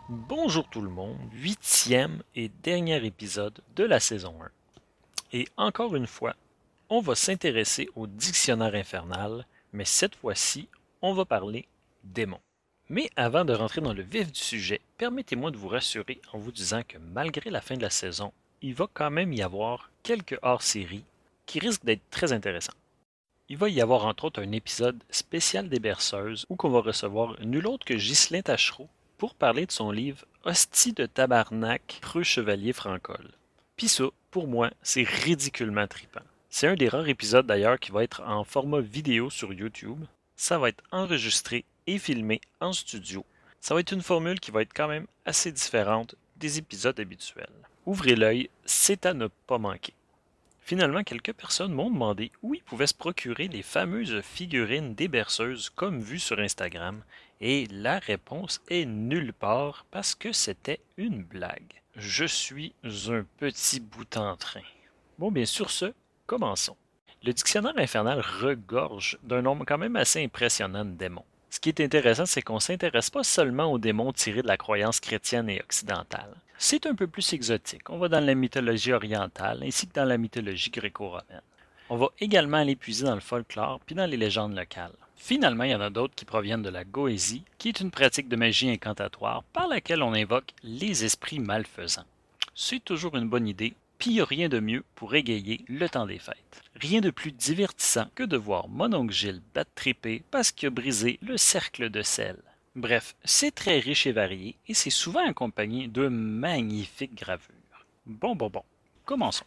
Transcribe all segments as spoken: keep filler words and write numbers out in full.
Bonjour tout le monde, huitième et dernier épisode de la saison un. Et encore une fois, on va s'intéresser au dictionnaire infernal, mais cette fois-ci, on va parler démons. Mais avant de rentrer dans le vif du sujet, permettez-moi de vous rassurer en vous disant que malgré la fin de la saison, il va quand même y avoir quelques hors-séries qui risquent d'être très intéressants. Il va y avoir entre autres un épisode spécial des berceuses où on va recevoir nul autre que Ghislain Tachereau pour parler de son livre Hostie de tabarnak, preux chevalier francol. Pis ça, pour moi, c'est ridiculement trippant. C'est un des rares épisodes d'ailleurs qui va être en format vidéo sur YouTube. Ça va être enregistré et filmé en studio. Ça va être une formule qui va être quand même assez différente des épisodes habituels. Ouvrez l'œil, c'est à ne pas manquer. Finalement, quelques personnes m'ont demandé où ils pouvaient se procurer les fameuses figurines des berceuses comme vues sur Instagram, et la réponse est nulle part parce que c'était une blague. Je suis un petit bout en train. Bon, bien sur ce, commençons. Le dictionnaire infernal regorge d'un nombre quand même assez impressionnant de démons. Ce qui est intéressant, c'est qu'on ne s'intéresse pas seulement aux démons tirés de la croyance chrétienne et occidentale. C'est un peu plus exotique. On va dans la mythologie orientale ainsi que dans la mythologie gréco-romaine. On va également aller puiser dans le folklore puis dans les légendes locales. Finalement, il y en a d'autres qui proviennent de la goésie, qui est une pratique de magie incantatoire par laquelle on invoque les esprits malfaisants. C'est toujours une bonne idée, puis il n'y a rien de mieux pour égayer le temps des fêtes. Rien de plus divertissant que de voir mon oncle Gilles battre triper parce qu'il a brisé le cercle de sel. Bref, c'est très riche et varié et c'est souvent accompagné de magnifiques gravures. Bon, bon, bon, commençons.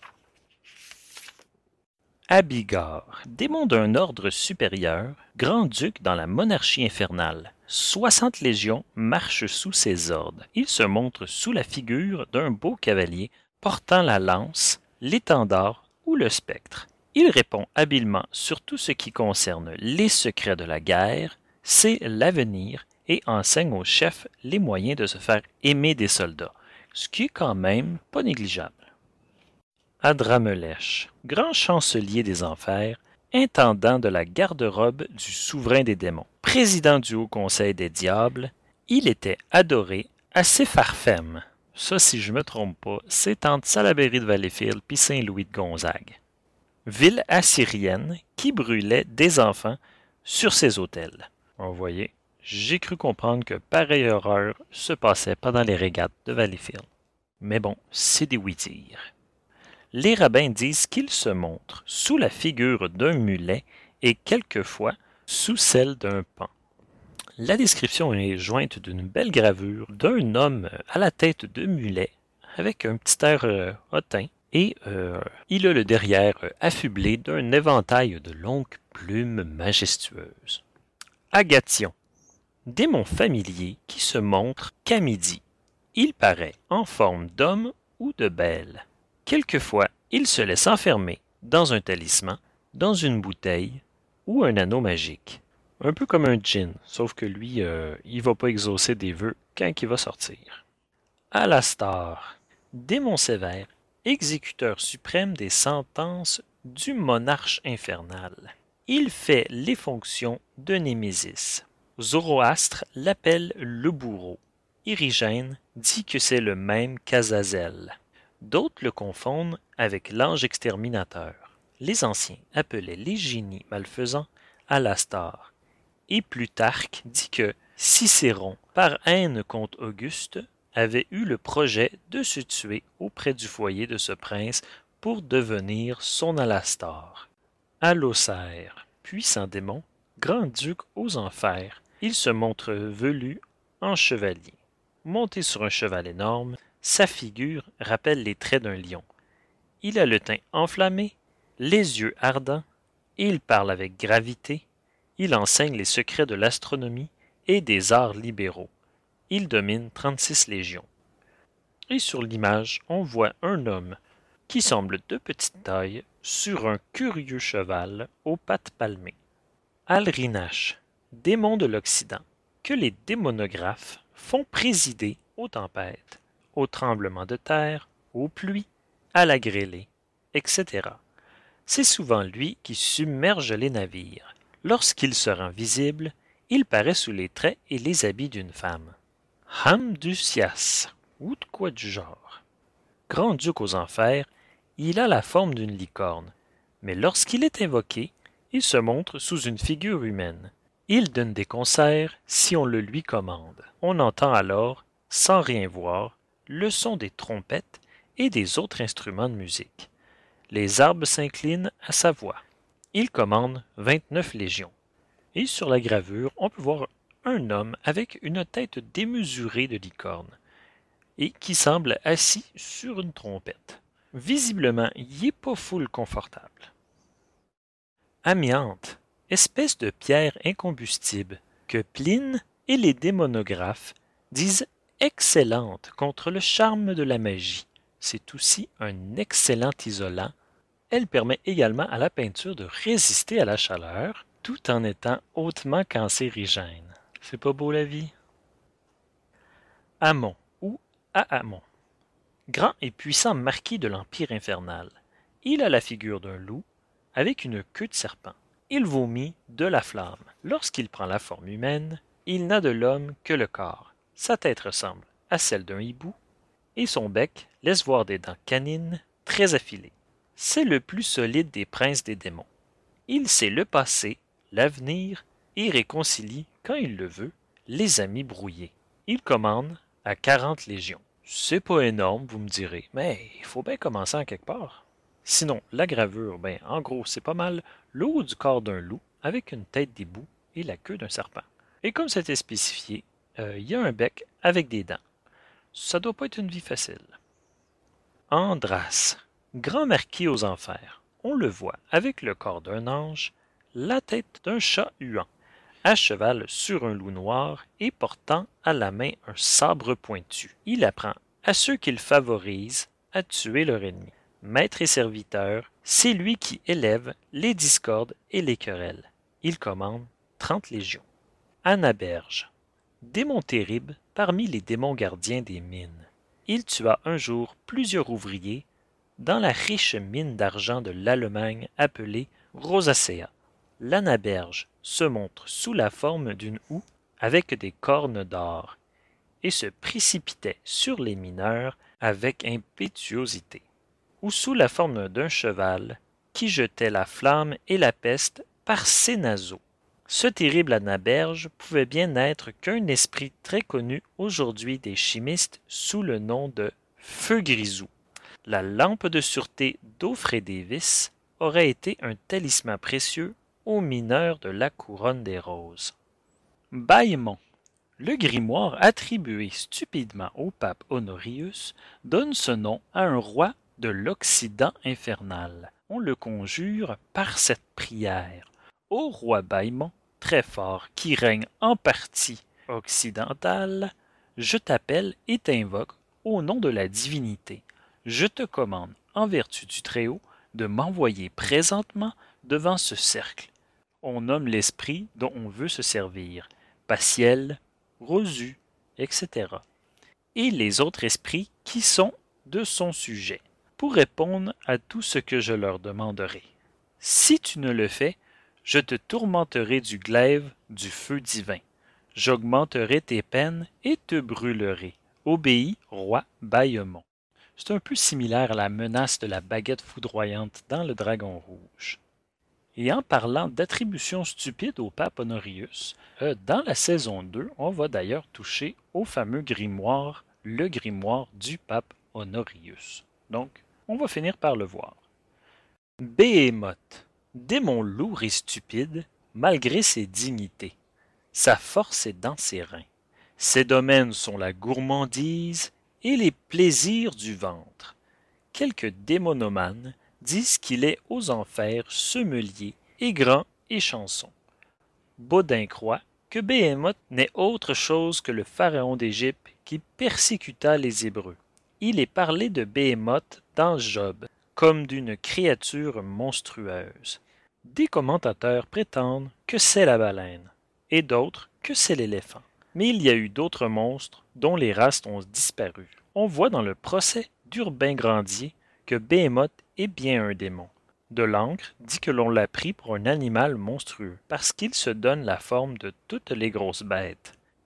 Abigor, démon d'un ordre supérieur, grand-duc dans la monarchie infernale. Soixante légions marchent sous ses ordres. Il se montre sous la figure d'un beau cavalier portant la lance, l'étendard ou le spectre. Il répond habilement sur tout ce qui concerne les secrets de la guerre, sait l'avenir et enseigne aux chefs les moyens de se faire aimer des soldats, ce qui est quand même pas négligeable. Adramelech, grand chancelier des enfers, intendant de la garde-robe du souverain des démons, président du haut conseil des diables, il était adoré à Sepharfem. Ça, si je me trompe pas, c'est entre Salaberry de Valleyfield puis Saint-Louis de Gonzague. Ville assyrienne qui brûlait des enfants sur ses autels. Vous voyez, j'ai cru comprendre que pareille horreur se passait pendant les régates de Valleyfield. Mais bon, c'est des oui-dire. Les rabbins disent qu'il se montre sous la figure d'un mulet et quelquefois sous celle d'un paon. La description est jointe d'une belle gravure d'un homme à la tête de mulet avec un petit air euh, hautain et euh, il a le derrière euh, affublé d'un éventail de longues plumes majestueuses. Agation, démon familier qui se montre qu'à midi. Il paraît en forme d'homme ou de belle. Quelquefois, il se laisse enfermer dans un talisman, dans une bouteille ou un anneau magique. Un peu comme un djinn, sauf que lui, euh, il va pas exaucer des vœux quand il va sortir. Alastar, démon sévère, exécuteur suprême des sentences du monarque infernal. Il fait les fonctions de Némésis. Zoroastre l'appelle le bourreau. Irigène dit que c'est le même qu'Azazel. D'autres le confondent avec l'ange exterminateur. Les anciens appelaient les génies malfaisants Alastar. Et Plutarque dit que Cicéron, par haine contre Auguste, avait eu le projet de se tuer auprès du foyer de ce prince pour devenir son Alastar. Alocère, puissant démon, grand-duc aux enfers, il se montre velu en chevalier. Monté sur un cheval énorme, sa figure rappelle les traits d'un lion. Il a le teint enflammé, les yeux ardents, et il parle avec gravité. Il enseigne les secrets de l'astronomie et des arts libéraux. Il domine trente-six légions. Et sur l'image, on voit un homme qui semble de petite taille sur un curieux cheval aux pattes palmées. Alrinash, démon de l'Occident, que les démonographes font présider aux tempêtes, aux tremblements de terre, aux pluies, à la grêlée, et cetera. C'est souvent lui qui submerge les navires. Lorsqu'il se rend visible, il paraît sous les traits et les habits d'une femme. Hamdusias, ou de quoi du genre. Grand-duc aux enfers, il a la forme d'une licorne, mais lorsqu'il est invoqué, il se montre sous une figure humaine. Il donne des concerts si on le lui commande. On entend alors, sans rien voir, le son des trompettes et des autres instruments de musique. Les arbres s'inclinent à sa voix. Il commande vingt-neuf légions. Et sur la gravure, on peut voir un homme avec une tête démesurée de licorne et qui semble assis sur une trompette. Visiblement, il n'est pas full confortable. Amiante, espèce de pierre incombustible que Pline et les démonographes disent excellente contre le charme de la magie. C'est aussi un excellent isolant. Elle permet également à la peinture de résister à la chaleur tout en étant hautement cancérigène. C'est pas beau la vie? Amon ou Ahamon. Grand et puissant marquis de l'Empire infernal. Il a la figure d'un loup avec une queue de serpent. Il vomit de la flamme. Lorsqu'il prend la forme humaine, il n'a de l'homme que le corps. Sa tête ressemble à celle d'un hibou et son bec laisse voir des dents canines très affilées. C'est le plus solide des princes des démons. Il sait le passé, l'avenir et réconcilie, quand il le veut, les amis brouillés. Il commande à quarante légions. C'est pas énorme, vous me direz, mais il faut bien commencer en quelque part. Sinon, la gravure, ben, en gros, c'est pas mal le haut du corps d'un loup avec une tête d'hibou et la queue d'un serpent. Et comme c'était spécifié, euh, il y a un bec avec des dents. Ça doit pas être une vie facile. Andras, grand marquis aux enfers. On le voit avec le corps d'un ange, la tête d'un chat huant, à cheval sur un loup noir et portant à la main un sabre pointu. Il apprend à ceux qu'il favorise à tuer leur ennemi. Maître et serviteur, c'est lui qui élève les discordes et les querelles. Il commande trente légions. Anaberge, démon terrible parmi les démons gardiens des mines. Il tua un jour plusieurs ouvriers dans la riche mine d'argent de l'Allemagne appelée Rosacea. L'Anaberge se montre sous la forme d'une houe avec des cornes d'or et se précipitait sur les mineurs avec impétuosité, ou sous la forme d'un cheval qui jetait la flamme et la peste par ses naseaux. Ce terrible Anaberge pouvait bien n'être qu'un esprit très connu aujourd'hui des chimistes sous le nom de Feu Grisou. La lampe de sûreté d'Offrey Davis aurait été un talisman précieux aux mineurs de la couronne des roses. Baillemont, le grimoire attribué stupidement au pape Honorius, donne ce nom à un roi de l'Occident infernal. On le conjure par cette prière. Ô roi Baillemont, très fort, qui règne en partie occidentale, je t'appelle et t'invoque au nom de la divinité. Je te commande, en vertu du Très-Haut, de m'envoyer présentement devant ce cercle. On nomme l'esprit dont on veut se servir, Paciel, Rosu, et cetera. Et les autres esprits qui sont de son sujet, pour répondre à tout ce que je leur demanderai. Si tu ne le fais, je te tourmenterai du glaive du feu divin. J'augmenterai tes peines et te brûlerai. Obéis, roi Baillemont. C'est un peu similaire à la menace de la baguette foudroyante dans le Dragon Rouge. Et en parlant d'attributions stupides au pape Honorius, euh, dans la saison deux, on va d'ailleurs toucher au fameux grimoire, le grimoire du pape Honorius. Donc, on va finir par le voir. Behemoth, démon lourd et stupide, malgré ses dignités. Sa force est dans ses reins. Ses domaines sont la gourmandise et les plaisirs du ventre. Quelques démonomanes disent qu'il est aux enfers semelier et grand et chanson. Baudin croit que Behemoth n'est autre chose que le pharaon d'Égypte qui persécuta les Hébreux. Il est parlé de Behemoth dans Job, comme d'une créature monstrueuse. Des commentateurs prétendent que c'est la baleine, et d'autres que c'est l'éléphant. Mais il y a eu d'autres monstres dont les races ont disparu. On voit dans le procès d'Urbain Grandier que Behemoth est bien un démon. Delancre dit que l'on l'a pris pour un animal monstrueux, parce qu'il se donne la forme de toutes les grosses bêtes.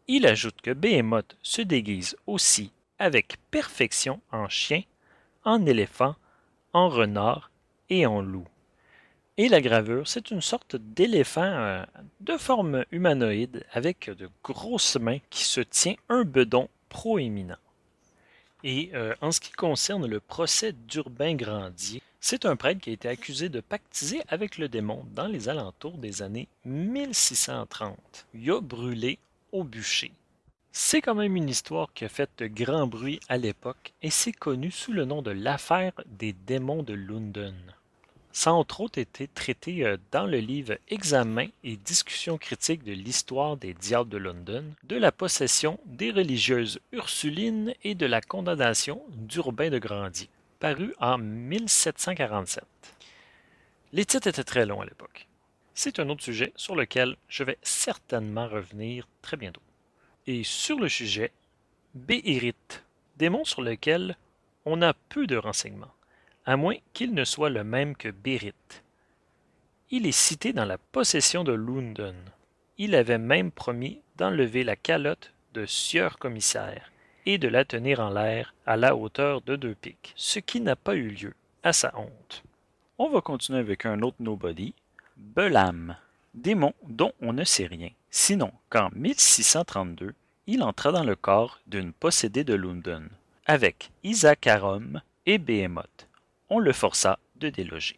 Il ajoute que Behemoth se déguise aussi avec perfection en chien, en éléphant, en renard et en loup. Et la gravure, c'est une sorte d'éléphant euh, de forme humanoïde avec de grosses mains qui se tient un bedon proéminent. Et euh, en ce qui concerne le procès d'Urbain Grandier, c'est un prêtre qui a été accusé de pactiser avec le démon dans les alentours des années mille six cent trente. Il a brûlé au bûcher. C'est quand même une histoire qui a fait de grand bruit à l'époque et c'est connu sous le nom de l'affaire des démons de London. Ça a entre autres été traité dans le livre Examen et discussion critique de l'histoire des diables de London, de la possession des religieuses ursulines et de la condamnation d'Urbain de Grandier, paru en mille sept cent quarante-sept. Les titres étaient très longs à l'époque. C'est un autre sujet sur lequel je vais certainement revenir très bientôt. Et sur le sujet, Béhérit, démon sur lequel on a peu de renseignements, à moins qu'il ne soit le même que Bérit. Il est cité dans la possession de London. Il avait même promis d'enlever la calotte de sieur commissaire et de la tenir en l'air à la hauteur de deux pics, ce qui n'a pas eu lieu, à sa honte. On va continuer avec un autre nobody, Belam, démon dont on ne sait rien, sinon qu'en mille six cent trente-deux, il entra dans le corps d'une possédée de London, avec Isacharum et Behemoth. On le força de déloger.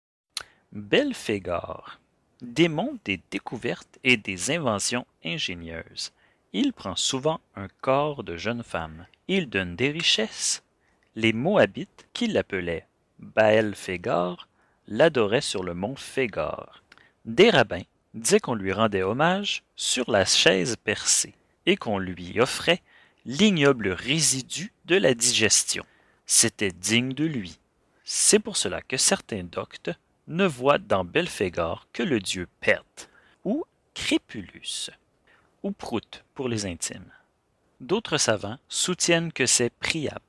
Belphégor, démon des découvertes et des inventions ingénieuses. Il prend souvent un corps de jeune femme. Il donne des richesses. Les Moabites, qui l'appelaient Baal-Phégor, l'adoraient sur le mont Phégor. Des rabbins disaient qu'on lui rendait hommage sur la chaise percée et qu'on lui offrait l'ignoble résidu de la digestion. C'était digne de lui. C'est pour cela que certains doctes ne voient dans Belphégor que le dieu Pert, ou Crépulus, ou Prout pour les intimes. D'autres savants soutiennent que c'est Priap.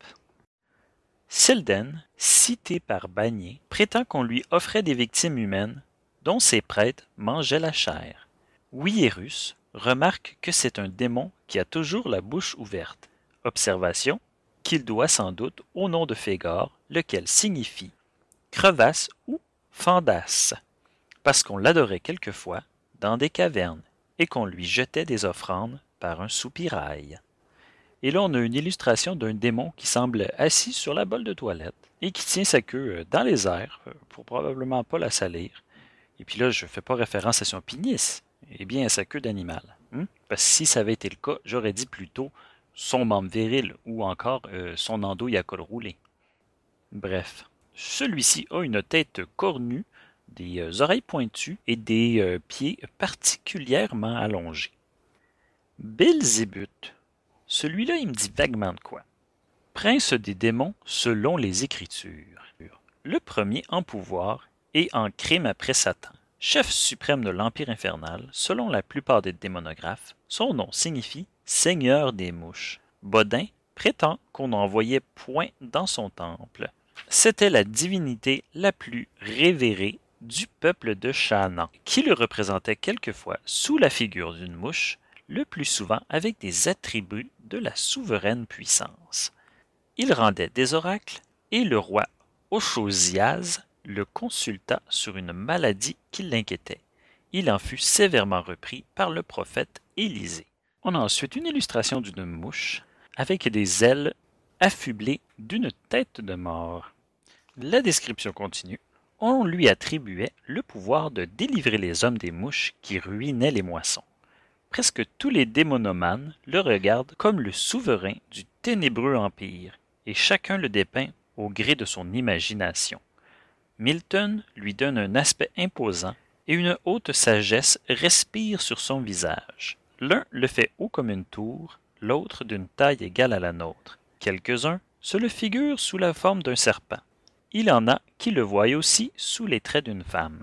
Silden, cité par Bagné, prétend qu'on lui offrait des victimes humaines dont ses prêtres mangeaient la chair. Wierus remarque que c'est un démon qui a toujours la bouche ouverte. Observation qu'il doit sans doute au nom de Phégor, lequel signifie crevasse ou fendasse, parce qu'on l'adorait quelquefois dans des cavernes et qu'on lui jetait des offrandes par un soupirail. Et là, on a une illustration d'un démon qui semble assis sur la bolle de toilette et qui tient sa queue dans les airs pour probablement pas la salir. Et puis là, je ne fais pas référence à son pénis, et bien à sa queue d'animal. Hein? Parce que si ça avait été le cas, j'aurais dit plutôt son membre viril ou encore euh, son andouille à col roulé. Bref, celui-ci a une tête cornue, des euh, oreilles pointues et des euh, pieds particulièrement allongés. Belzébuth, celui-là, il me dit vaguement de quoi. Prince des démons selon les Écritures. Le premier en pouvoir et en crime après Satan. Chef suprême de l'Empire infernal, selon la plupart des démonographes, son nom signifie « Seigneur des mouches ». Bodin prétend qu'on n'en voyait point dans son temple. C'était la divinité la plus révérée du peuple de Chanaan, qui le représentait quelquefois sous la figure d'une mouche, le plus souvent avec des attributs de la souveraine puissance. Il rendait des oracles et le roi Ochozias le consulta sur une maladie qui l'inquiétait. Il en fut sévèrement repris par le prophète Élisée. On a ensuite une illustration d'une mouche avec des ailes affublées d'une tête de mort. La description continue. On lui attribuait le pouvoir de délivrer les hommes des mouches qui ruinaient les moissons. Presque tous les démonomanes le regardent comme le souverain du ténébreux empire, et chacun le dépeint au gré de son imagination. Milton lui donne un aspect imposant et une haute sagesse respire sur son visage. L'un le fait haut comme une tour, l'autre d'une taille égale à la nôtre. Quelques-uns se le figurent sous la forme d'un serpent. Il en a qui le voient aussi sous les traits d'une femme.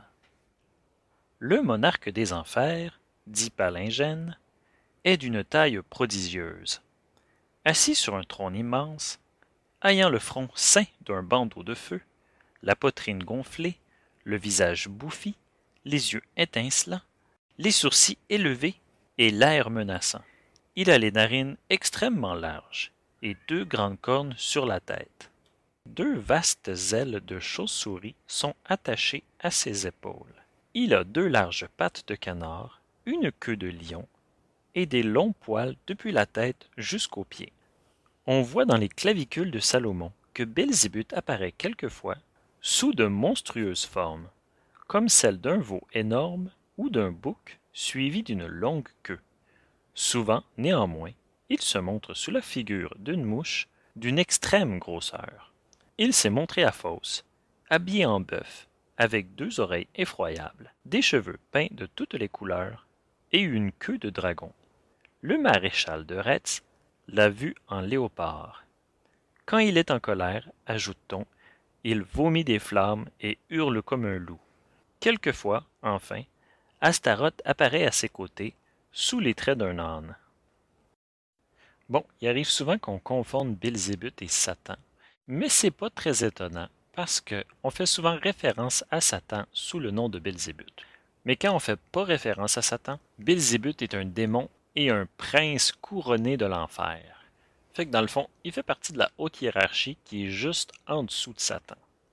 Le monarque des enfers, dit Palingène, est d'une taille prodigieuse. Assis sur un trône immense, ayant le front ceint d'un bandeau de feu, la poitrine gonflée, le visage bouffi, les yeux étincelants, les sourcils élevés et l'air menaçant. Il a les narines extrêmement larges et deux grandes cornes sur la tête. Deux vastes ailes de chauve-souris sont attachées à ses épaules. Il a deux larges pattes de canard, une queue de lion et des longs poils depuis la tête jusqu'aux pieds. On voit dans les clavicules de Salomon que Belzébuth apparaît quelquefois sous de monstrueuses formes, comme celle d'un veau énorme ou d'un bouc suivi d'une longue queue. Souvent, néanmoins, il se montre sous la figure d'une mouche d'une extrême grosseur. Il s'est montré à Phos, habillé en bœuf, avec deux oreilles effroyables, des cheveux peints de toutes les couleurs et une queue de dragon. Le maréchal de Retz l'a vu en léopard. Quand il est en colère, ajoute-t-on, il vomit des flammes et hurle comme un loup. Quelquefois, enfin, Astaroth apparaît à ses côtés, sous les traits d'un âne. Bon, il arrive souvent qu'on confonde Belzébuth et Satan, mais c'est pas très étonnant parce qu'on fait souvent référence à Satan sous le nom de Belzébuth. Mais quand on fait pas référence à Satan, Belzébuth est un démon et un prince couronné de l'enfer. Fait que dans le fond, il fait partie de la haute hiérarchie qui est juste en dessous de Satan.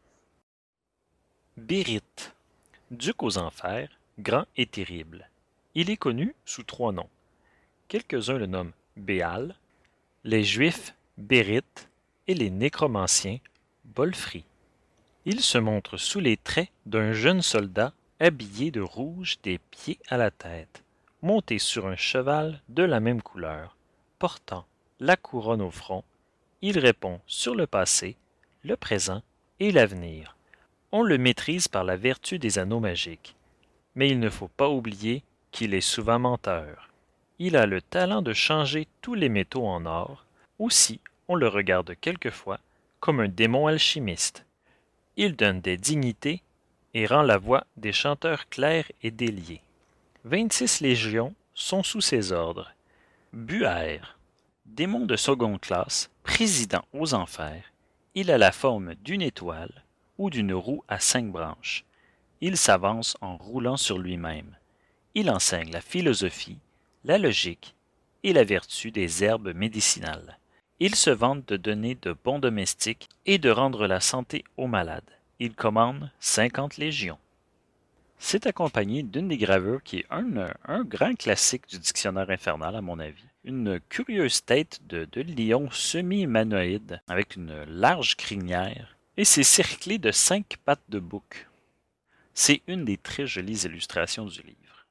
Bérite, duc aux enfers, grand et terrible. Il est connu sous trois noms. Quelques-uns le nomment Béal, les Juifs Bérite et les nécromanciens Bolfri. Il se montre sous les traits d'un jeune soldat habillé de rouge des pieds à la tête, monté sur un cheval de la même couleur, portant la couronne au front. Il répond sur le passé, le présent et l'avenir. On le maîtrise par la vertu des anneaux magiques, mais il ne faut pas oublier qu'il est souvent menteur. Il a le talent de changer tous les métaux en or. Aussi, on le regarde quelquefois comme un démon alchimiste. Il donne des dignités et rend la voix des chanteurs clairs et déliés. vingt-six légions sont sous ses ordres. Buaer, démon de seconde classe, président aux enfers, il a la forme d'une étoile ou d'une roue à cinq branches. Il s'avance en roulant sur lui-même. Il enseigne la philosophie, la logique et la vertu des herbes médicinales. Il se vante de donner de bons domestiques et de rendre la santé aux malades. Il commande cinquante légions. C'est accompagné d'une des gravures qui est un, un grand classique du dictionnaire infernal, à mon avis. Une curieuse tête de, de lion semi-humanoïde avec une large crinière et c'est cerclé de cinq pattes de bouc. C'est une des très jolies illustrations du livre.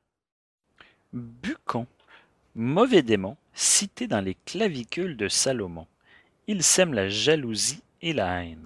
Bucon, mauvais démon, cité dans les clavicules de Salomon. Il sème la jalousie et la haine.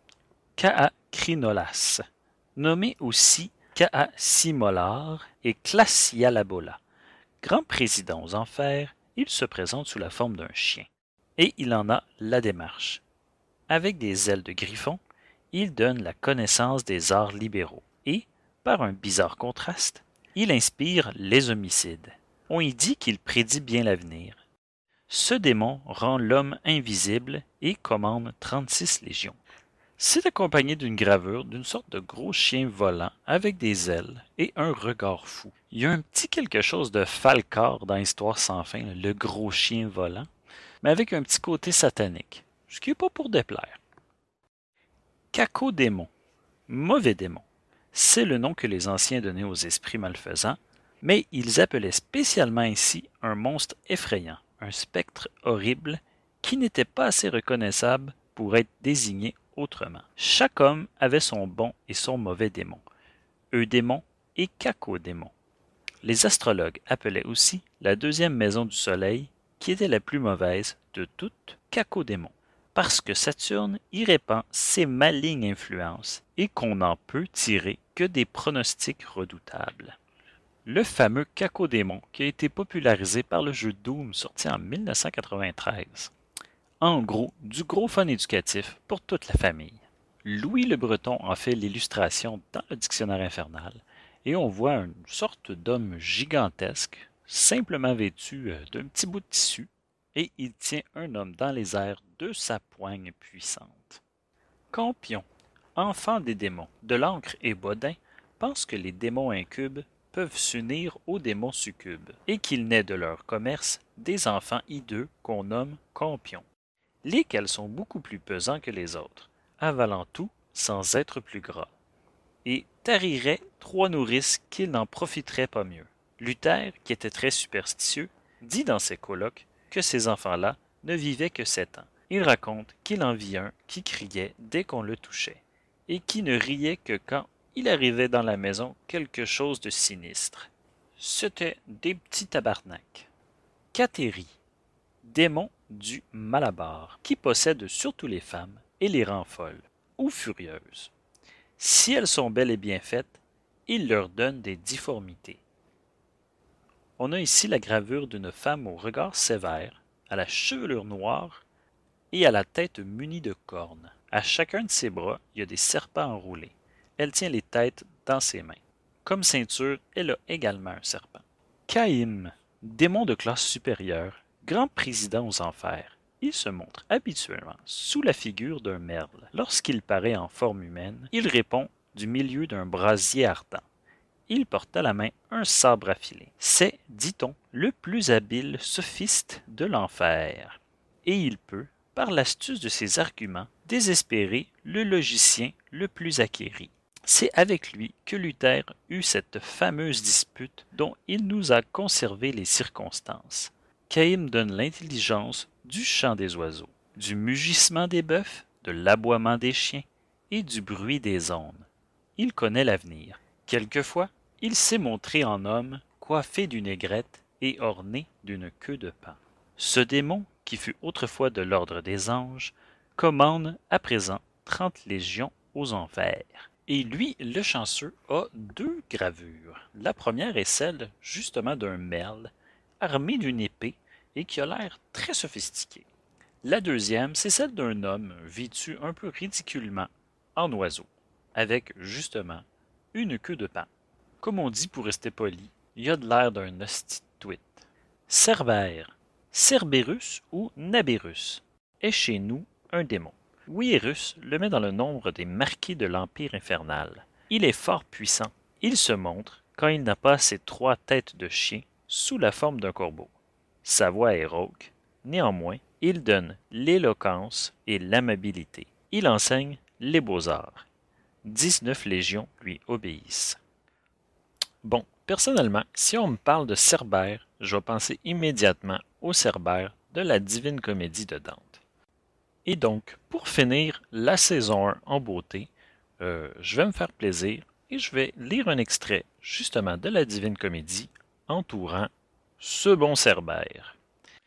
Kaakrinolas, nommé aussi Kaasimolar et Classialabola. Grand président aux enfers, il se présente sous la forme d'un chien. Et il en a la démarche. Avec des ailes de griffon, il donne la connaissance des arts libéraux. Et, par un bizarre contraste, il inspire les homicides. On y dit qu'il prédit bien l'avenir. Ce démon rend l'homme invisible et commande trente-six légions. C'est accompagné d'une gravure d'une sorte de gros chien volant avec des ailes et un regard fou. Il y a un petit quelque chose de Falcor dans Histoire sans fin, le gros chien volant, mais avec un petit côté satanique, ce qui n'est pas pour déplaire. Cacodémon, mauvais démon, c'est le nom que les anciens donnaient aux esprits malfaisants, mais ils appelaient spécialement ainsi un monstre effrayant, un spectre horrible qui n'était pas assez reconnaissable pour être désigné autrement. Chaque homme avait son bon et son mauvais démon, eudémon et cacodémon. Les astrologues appelaient aussi la deuxième maison du soleil, qui était la plus mauvaise de toutes, cacodémon, parce que Saturne y répand ses malignes influences et qu'on n'en peut tirer que des pronostics redoutables. Le fameux cacodémon qui a été popularisé par le jeu Doom sorti en mille neuf cent quatre-vingt-treize. En gros, du gros fun éducatif pour toute la famille. Louis Le Breton en fait l'illustration dans le dictionnaire infernal et on voit une sorte d'homme gigantesque, simplement vêtu d'un petit bout de tissu, et il tient un homme dans les airs de sa poigne puissante. Campion, enfant des démons, de l'encre et Bodin, pense que les démons incubes peuvent s'unir aux démons succubes et qu'il naît de leur commerce des enfants hideux qu'on nomme campions, lesquels sont beaucoup plus pesants que les autres, avalant tout sans être plus gras, et tariraient trois nourrices qu'ils n'en profiteraient pas mieux. Luther, qui était très superstitieux, dit dans ses colloques que ces enfants-là ne vivaient que sept ans. Il raconte qu'il en vit un qui criait dès qu'on le touchait, et qui ne riait que quand il arrivait dans la maison quelque chose de sinistre. C'étaient des petits tabarnaks. Cathérie, démon du Malabar, qui possède surtout les femmes et les rend folles ou furieuses. Si elles sont belles et bien faites, il leur donne des difformités. On a ici la gravure d'une femme au regard sévère, à la chevelure noire et à la tête munie de cornes. À chacun de ses bras, il y a des serpents enroulés. Elle tient les têtes dans ses mains. Comme ceinture, elle a également un serpent. Caïm, démon de classe supérieure, grand président aux enfers. Il se montre habituellement sous la figure d'un merle. Lorsqu'il paraît en forme humaine, il répond du milieu d'un brasier ardent. Il porte à la main un sabre affilé. C'est, dit-on, le plus habile sophiste de l'enfer. Et il peut, par l'astuce de ses arguments, désespérer le logicien le plus acquéri. C'est avec lui que Luther eut cette fameuse dispute dont il nous a conservé les circonstances. Caïm donne l'intelligence du chant des oiseaux, du mugissement des bœufs, de l'aboiement des chiens et du bruit des ondes. Il connaît l'avenir. Quelquefois, il s'est montré en homme, coiffé d'une aigrette et orné d'une queue de paon. Ce démon, qui fut autrefois de l'ordre des anges, commande à présent trente légions aux enfers. Et lui, le chanceux, a deux gravures. La première est celle, justement, d'un merle, armé d'une épée et qui a l'air très sophistiqué. La deuxième, c'est celle d'un homme vêtu un peu ridiculement en oiseau, avec, justement, une queue de paon. Comme on dit pour rester poli, il a de l'air d'un hostie de tweet. Cerbère, Cerberus ou Naberus, est chez nous un démon. Wierus le met dans le nombre des marquis de l'Empire infernal. Il est fort puissant. Il se montre, quand il n'a pas ses trois têtes de chien, sous la forme d'un corbeau. Sa voix est rauque. Néanmoins, il donne l'éloquence et l'amabilité. Il enseigne les beaux-arts. dix-neuf légions lui obéissent. Bon, personnellement, si on me parle de Cerbère, je vais penser immédiatement au Cerbère de la Divine Comédie de Dante. Et donc, pour finir la saison un en beauté, euh, je vais me faire plaisir et je vais lire un extrait justement de la Divine Comédie entourant ce bon Cerbère.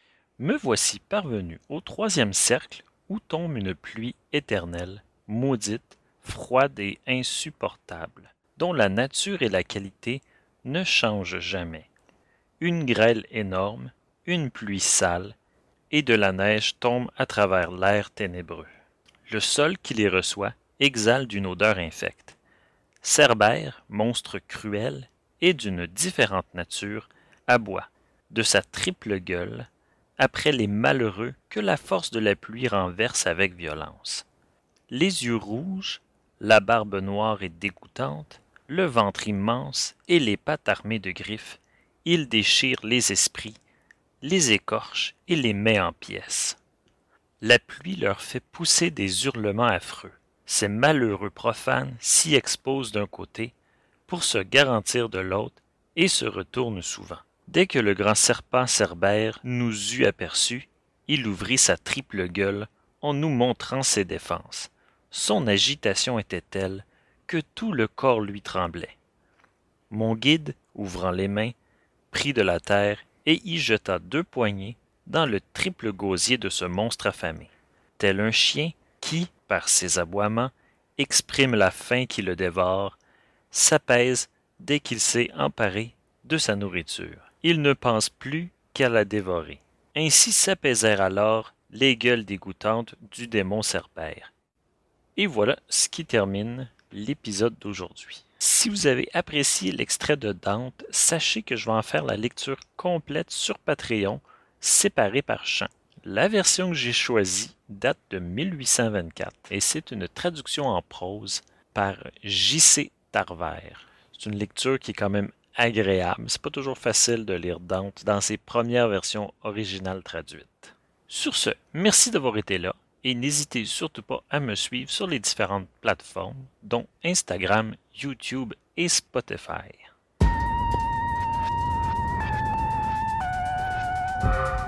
Me voici parvenu au troisième cercle où tombe une pluie éternelle, maudite, froide et insupportable, dont la nature et la qualité ne changent jamais. Une grêle énorme, une pluie sale, et de la neige tombe à travers l'air ténébreux. Le sol qui les reçoit exhale d'une odeur infecte. Cerbère, monstre cruel et d'une différente nature, aboie, de sa triple gueule, après les malheureux que la force de la pluie renverse avec violence. Les yeux rouges, la barbe noire et dégoûtante, le ventre immense et les pattes armées de griffes, il déchire les esprits, les écorche et les met en pièces. La pluie leur fait pousser des hurlements affreux. Ces malheureux profanes s'y exposent d'un côté pour se garantir de l'autre et se retournent souvent. Dès que le grand serpent Cerbère nous eut aperçus, il ouvrit sa triple gueule en nous montrant ses défenses. Son agitation était telle que tout le corps lui tremblait. Mon guide, ouvrant les mains, prit de la terre et y jeta deux poignées dans le triple gosier de ce monstre affamé, tel un chien qui, par ses aboiements, exprime la faim qui le dévore, s'apaise dès qu'il s'est emparé de sa nourriture. Il ne pense plus qu'à la dévorer. Ainsi s'apaisèrent alors les gueules dégoûtantes du démon Cerbère. Et voilà ce qui termine l'épisode d'aujourd'hui. Si vous avez apprécié l'extrait de Dante, sachez que je vais en faire la lecture complète sur Patreon, séparée par chant. La version que j'ai choisie date de mille huit cent vingt-quatre et c'est une traduction en prose par J C Tarver. C'est une lecture qui est quand même agréable. C'est pas toujours facile de lire Dante dans ses premières versions originales traduites. Sur ce, merci d'avoir été là et n'hésitez surtout pas à me suivre sur les différentes plateformes, dont Instagram, YouTube et Spotify.